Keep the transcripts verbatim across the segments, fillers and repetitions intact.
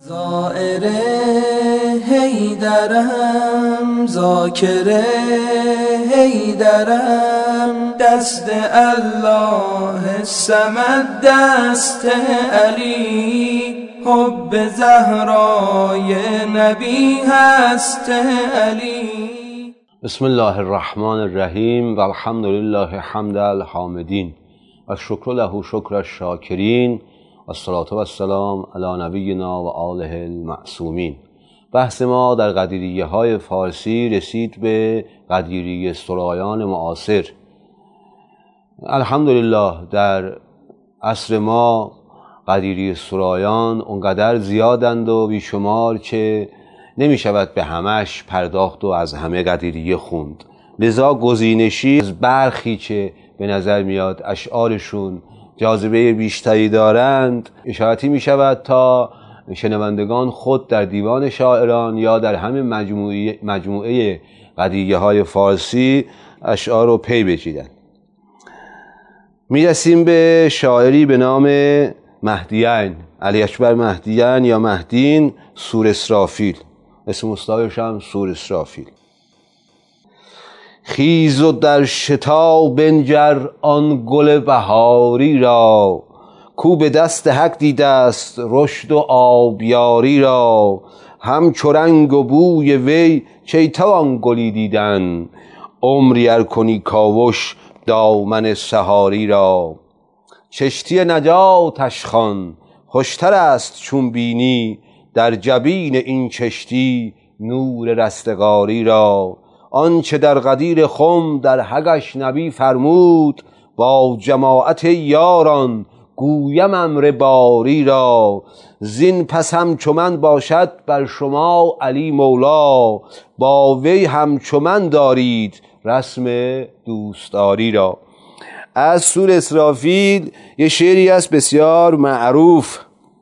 زائر حیدرم، ذاکر حیدرم، دست الله صمد، دست علی، حب زهرای نبی هست علی. بسم الله الرحمن الرحیم و الحمد لله حمد الحامدین و شکر له شکر الشاکرین و الصلاة و السلام علی نبینا و آله المعصومین. بحث ما در قدیریه های فارسی رسید به قدیریه سرایان معاصر. الحمدلله در عصر ما قدیریه سرایان اونقدر زیادند و بیشمار که نمی شود به همش پرداخت و از همه قدیریه خوند. لذا گزینشی از برخی که به نظر میاد اشعارشون جاذبه بیشتری دارند اشارتی می شود تا شنوندگان خود در دیوان شاعران یا در همین مجموعه, مجموعه قدیریه های فارسی اشعار رو پی بگیرند. می رسیم به شاعری به نام مهدیین، علی اکبر مهدیین یا مهدین سور اسرافیل. اسم مصطلحش هم سور اسرافیل. خیز و در شتا بنگر آن گل بهاری را، کو به دست حق دیده است رشد و آبیاری را. همچو رنگ و بوی وی کی توان گلی دیدن، عمری ار کنی کاوش دامن سهاری را. کشتی نجاتش خوان خوشتر است چون بینی، در جبین این کشتی نور رستگاری را. آنچه در غدیر خم در حقش نبی فرمود، با جماعت یاران گویم امر باری را. زین پس همچو من باشد بر شما علی مولا، با وی همچو من دارید رسم دوستداری را. از سور اسرافیل یه شعری است بسیار معروف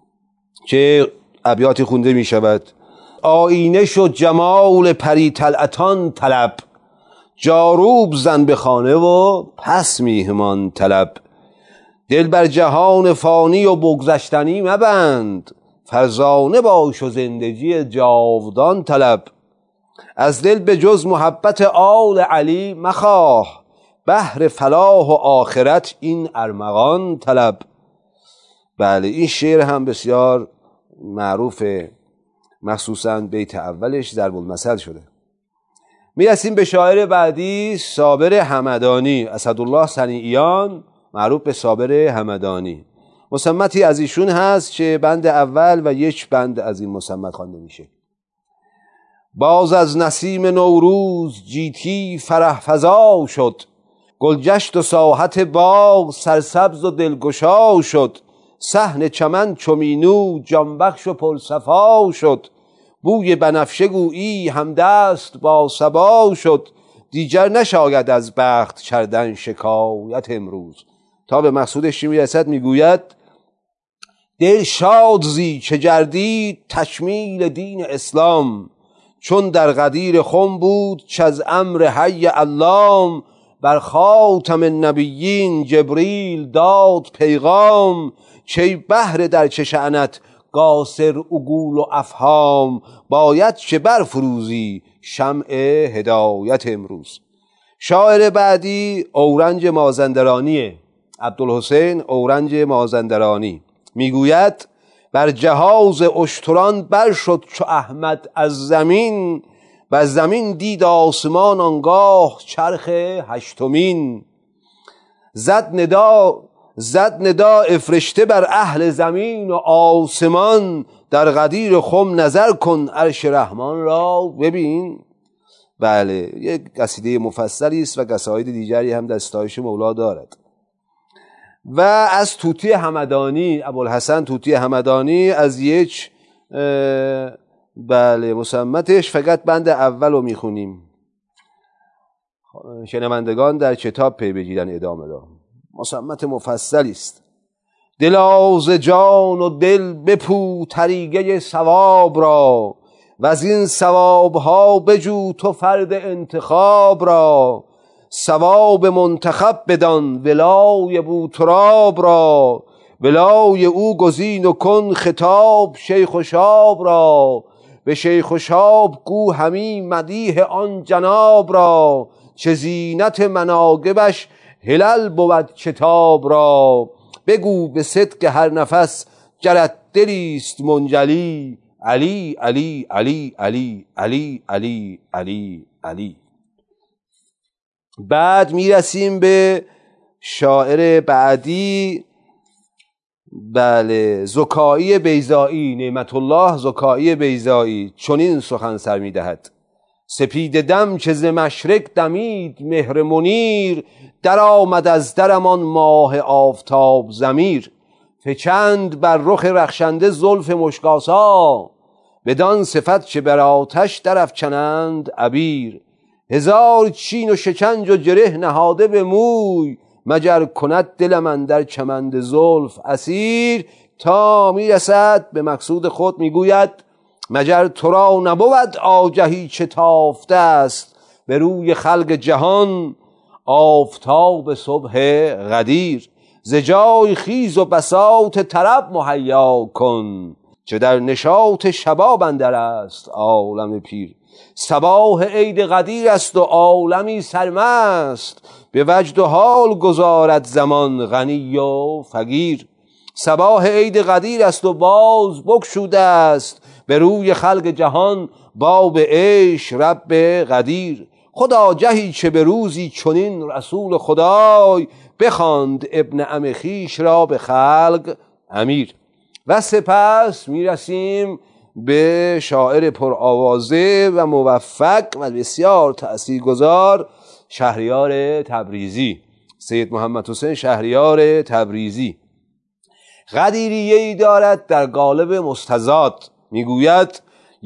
که ابیاتی خونده می شود. آینه شد جمال پری طلعتان طلب، جاروب زن به خانه و پس میهمان طلب. دل بر جهان فانی و بگذشتنی مبند، فرزانه باش و زندگی جاودان طلب. از دل به جز محبت آل علی مخواه، بهر فلاح و آخرت این ارمغان طلب. بله، این شعر هم بسیار معروفه، مخصوصا بیت اولش ضرب المثل شده. میرسیم به شاعر بعدی، صابر همدانی، اسدالله صنیعیان، معروف به صابر همدانی. مصمتی از ایشون هست که بند اول و یک بند از این مصمت خوانده میشه. باز از نسیم نوروز جیتی فرح فزا شد، گلجشت و ساحت باغ سرسبز و دلگشا شد. صحن چمن چمینو جانبخش و پرصفا شد، بوی بنفشه گویی همدست با صبا شد. دیگر نشاید از بخت کردن شکایت امروز. تا به مقصودش میرسد میگوید دل شاد زی که گردید تکمیل دین اسلام، چون در غدیر خم بود که از امر حی علام. بر خاتم النبیین جبریل داد پیغام، چه بهر در چه شأنت قاصر عقول و افهام. باید که برفروزی شمع هدایت امروز. شاعر بعدی اورنج مازندرانیه، عبدالحسین اورنج مازندرانی. میگوید بر جهاز اشتران بر شد چو احمد از زمین، و زمین دید آسمان آنگاه چرخ هشتمین. زد ندا زد ندا افرشته بر اهل زمین و آسمان، در غدیر خم نظر کن عرش رحمان را ببین. بله، یک قصیده مفصلی است و قصاید دیگری هم در ستایش مولا دارد. و از طوطی همدانی، ابوالحسن طوطی همدانی، از یک بله مصمتش فقط بند اول رو میخونیم، شنوندگان در کتاب پی بگیرن ادامه را. مصمت مفصلی است. دلا ز جان و دل بپو طریقه ثواب را، و از این ثواب ها بجو تو فرد انتخاب را. ثواب منتخب بدان ولای بوتراب را، ولای او گزین و کن خطاب شیخ و شاب را، به شیخ و شاب گو همی مدیح آن جناب را، چه زینت مناقبش هلال بود کتاب را، بگو به صدق هر نفس گرت دلیست منجلی، علی علی علی علی علی علی علی علی. بعد میرسیم به شاعر بعدی، بله، زکایی بیضایی، نعمت الله زکایی بیضایی. چنین سخن سر میدهد: سپید دم که ز مشرق دمید مهر منیر، در آمد از درمان ماه آفتاب ضمیر، فچند بر رخ رخشنده زلف مشکاسا، بدان صفت که بر آتش در افکنند عبیر، هزار چین و شکنج و گره نهاده به موی، مگر کند دلم اندر کمند زلف اسیر. تا میرسد به مقصود خود، میگوید مگر تو را نبود آگهی چه تافته است، به روی خلق جهان آفتاب صبح غدیر، ز جای خیز و بساط طرب مهیا کن، چه در نشاط شباب اندر است عالم پیر، صباح عید قدیر است و عالمی سرمست، به وجد و حال گذارد زمان غنی و فقیر، صباح عید قدیر است و باز بگشوده است، به روی خلق جهان باب عیش رب قدیر، خدا جهی چه به روزی چنین رسول خدای، بخواند ابن عم خویش را به خلق امیر. و سپس میرسیم به شاعر پرآوازه و موفق و بسیار تأثیرگذار، شهریار تبریزی، سید محمد حسین شهریار تبریزی. قدیریه‌ای دارد در قالب مستزاد، میگوید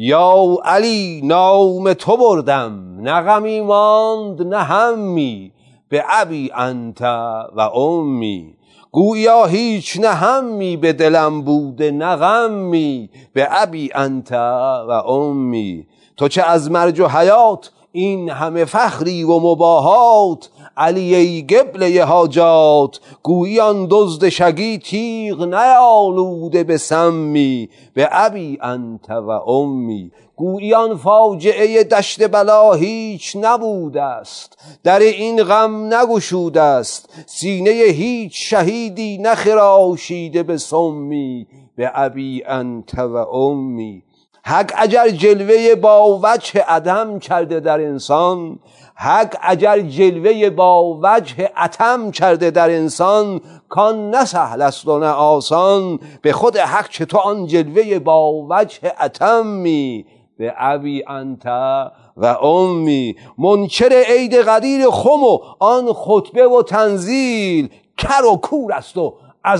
یا علی نام تو بردم، نه غمی ماند نه همی، به ابی انت و امی، گویا هیچ نه همی به دلم بوده نه غمی، به ابی انت و امی، تو چه از مرج و حیات این همه فخری و مباهات، علی ای قبله حاجات، گویی آن دزد شگی تیغ نیالوده به سمی، به ابی انت و امی، گویی آن فاجعه دشت بلا هیچ نبوده است، در این غم نگشوده است، سینه هیچ شهیدی نخراشیده به سمی، به ابی انت و امی. حق اگر جلوه با وجه عدم کرده در انسان، حق اگر جلوه با وجه عتم کرده در انسان، کان نه سهل است و نه آسان، به خود حق چه تو آن جلوه با وجه عتمی، به ابی انت و امی. منکر عید قدیر خم و آن خطبه و تنزیل، کر و کور است و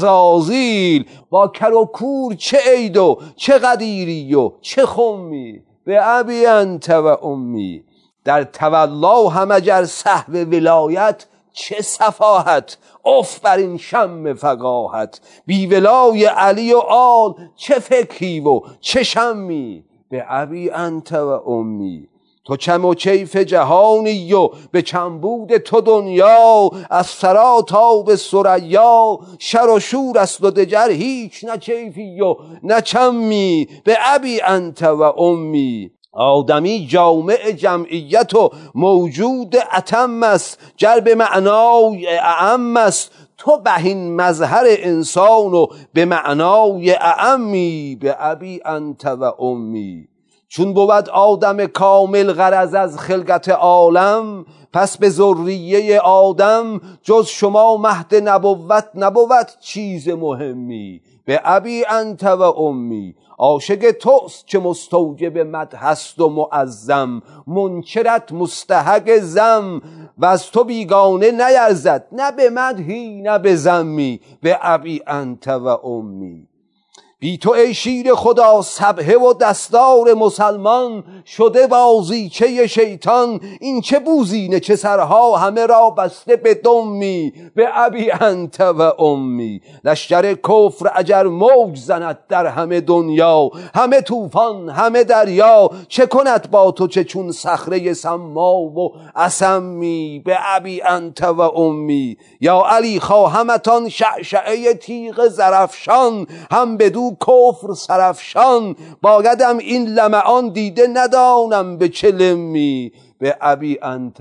عزازیل، با کر و کور چه عید و چه قدیری و چه خمی، به ابی انت و امی. در تولا هم اگر صحو ولایت چه صفاحت، اف بر این شم فقاحت، بی ولای علی و آل چه فکری و چه شمی، به ابی انت و امی. تو چم و چیف جهانی و به کمبود تو دنیا، از سرا تا به ثریا شر و شور است و دگر هیچ نه چیفی و نه چمی، به ابی انت و امی. آدمی جامع جمعیت و موجود اتم است، گر به معنای اعم است، تو بهین مظهر انسان و به معنای اعمی، به ابی انت و امی. چون بود آدم کامل غرض از خلقت عالم، پس به ذریه آدم جز شما مهد نبوت نبوت چیز مهمی، به ابی انت و امی. عاشق توست که مستوجب مدح است و معظم، منکرت مستحق ذم، و از تو بیگانه نیرزد نه به مدحی نه به ذمی، به ابی انت و امی. بی تو ای شیر خدا سبحه و دستار مسلمان، شده بازیچه شیطان. این چه بوزینه چه سرها همه را بسته به دمی، به ابی انت و امی. لشکر کفر اگر موج زند در همه دنیا، همه طوفان همه دریا، چه کند با تو چه چون صخره سما و اسمی، به ابی انت و امی. یا علی خواهمتان شعشعه تیغ زرفشان، هم بدو کفر سرفشان. بایدم این لمعان دیده ندانم به چه لمی، به ابی انت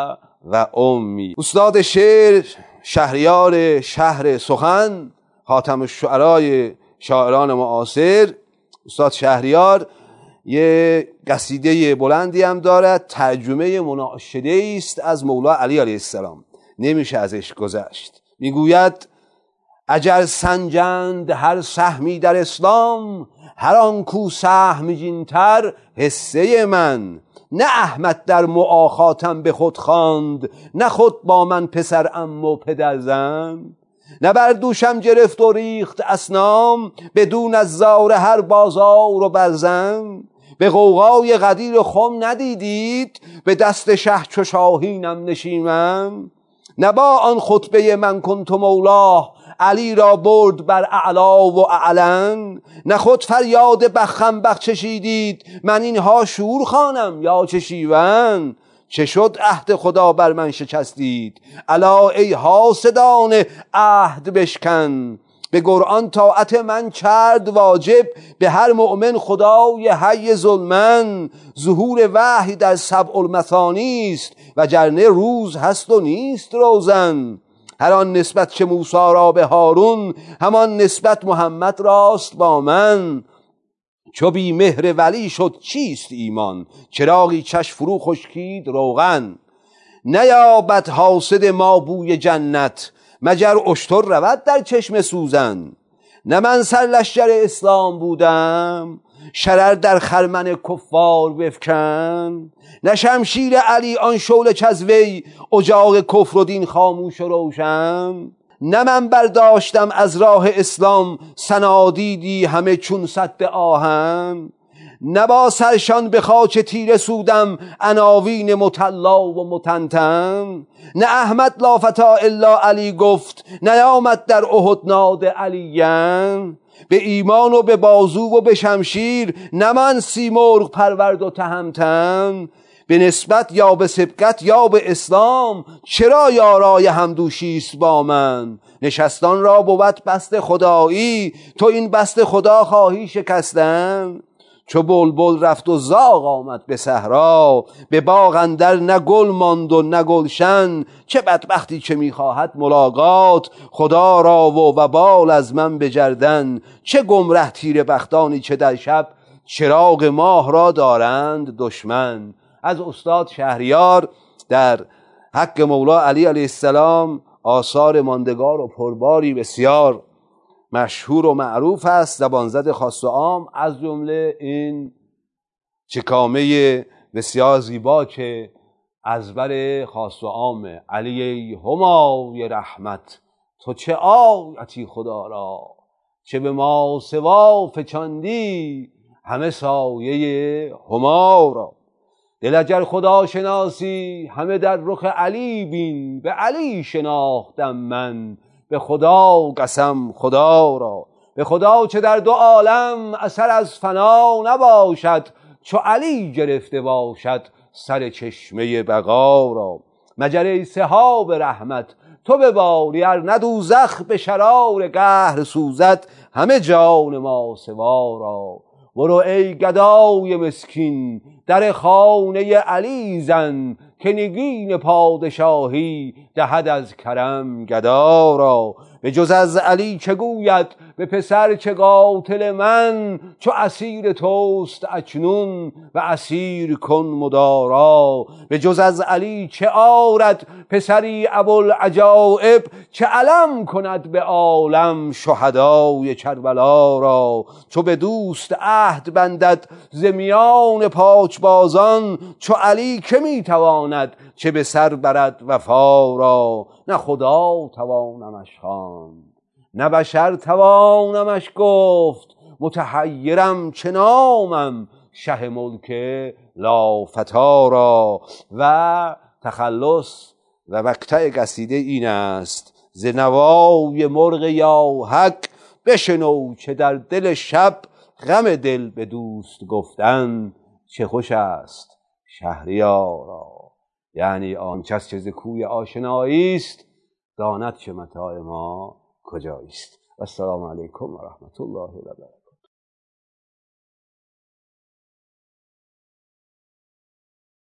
و امی. استاد شعر شهریار شهر سخن، خاتم الشعرای شاعران معاصر، استاد شهریار یه قصیده بلندی هم دارد، ترجمه مناشده است از مولا علی علیه السلام، نمیشه ازش گذشت. میگوید اگر سنجند هر سهمی در اسلام، هر آن کو سهمگین‌تر حصه من. نه احمد در مؤاخاتم به خود خواند، نه خود با من پسر عم و پدر زن. نه بر دوشم گرفت و ریخت اسنام، بدون از زار هر بازار و برزن. به غوغای غدیر خم ندیدید، به دست شه چو شاهینم نشیمن. نه با آن خطبه من کنت مولاه، علی را برد بر اعلا و اعلن. نه خود فریاد بخم بخ چشیدید، من اینها شور خوانم یا چه شیون. چه شد عهد خدا بر من شکستید، الا ای حاسدان عهد بشکن. به قرآن طاعت من کرد واجب، به هر مؤمن خدای حی ظلمن. ظهور وحی در سبع المثانی است، وگرنه روز هست و نیست روزن. هر آن نسبت که موسی را به هارون، همان نسبت محمد راست با من. چو بی مهر ولی شد چیست ایمان، چراغی چشم فرو خشکید روغن. نیابد حاسد ما بوی جنت، مگر اشتر رود در چشم سوزن. نه من سرلشکر اسلام بودم، شرر در خرمن کفار بفکن. نه شمشیر علی آن شعله کز وی، اجاق کفر و دین خاموش و روشن. نه من برداشتم از راه اسلام، صنادیدی همه چون سد آهن. نه با سرشان به خاک تیره سودم، عناوین مطلا و متنتن. نه احمد لا فتا الا علی گفت، نیامد در احد ناد علیین. به ایمان و به بازو و به شمشیر، نه من سیمرغ پرورد و تهمتن. به نسبت یا به سبقت یا به اسلام، چرا یارای همدوشی است با من. نشستان را بود بست خدایی، تو این بست خدا خواهی شکستن. چو بلبل رفت و زاغ آمد به صحرا، به باغ اندر نه گل ماند و نه گلشن. چه بدبختی که میخواهد ملاقات، خدا را و وبال از من بجردن. چه گمره تیره بختانی که در شب، چراغ ماه را دارند دشمن. از استاد شهریار در حق مولا علی علیه السلام آثار ماندگار و پرباری بسیار مشهور و معروف است، زبانزد خاص و عام. از جمله این چکامه بسیار زیبا که از بر خاص و عام: علی همای رحمت، تو چه آیتی خدا را، چه به ما سوا فچاندی همه سایه هما را. دل اگر خدا شناسی همه در رخ علی بین، به علی شناختم من به خدا قسم خدا را. به خدا چه در دو عالم اثر از فنا نباشد، چو علی گرفته باشد سر چشمه بقا را. مگر ای سحاب رحمت تو بباری، ار نه دوزخ به شرار قهر سوزد همه جان ما سوا را. برو ای گدای مسکین در خانه علی زن، که نگین پادشاهی دهد از کرم گدا را. به جز از علی چه گوید به پسر چه قاتل من، چو اسیر توست اکنون و اسیر کن مدارا. به جز از علی چه آرد پسری ابوالعجایب، چه علم کند به عالم شهدای کربلا را. چو به دوست عهد بندد ز میان پاکبازان، چو علی که میتواند چه به سر برد وفا را. نه خدا توانمش خواند نه بشر توانمش گفت، متحیرم چه نامم شه ملک لافتی را. و تخلص و مقطع قصیده این است: ز نوای مرغ یاحق بشنو که در دل شب غم دل به دوست گفتن چه خوش است شهریارا. یعنی آن کس که ز کوی آشنایی است داند که متاع ما کجایست. السلام علیکم و رحمت الله و برکاته.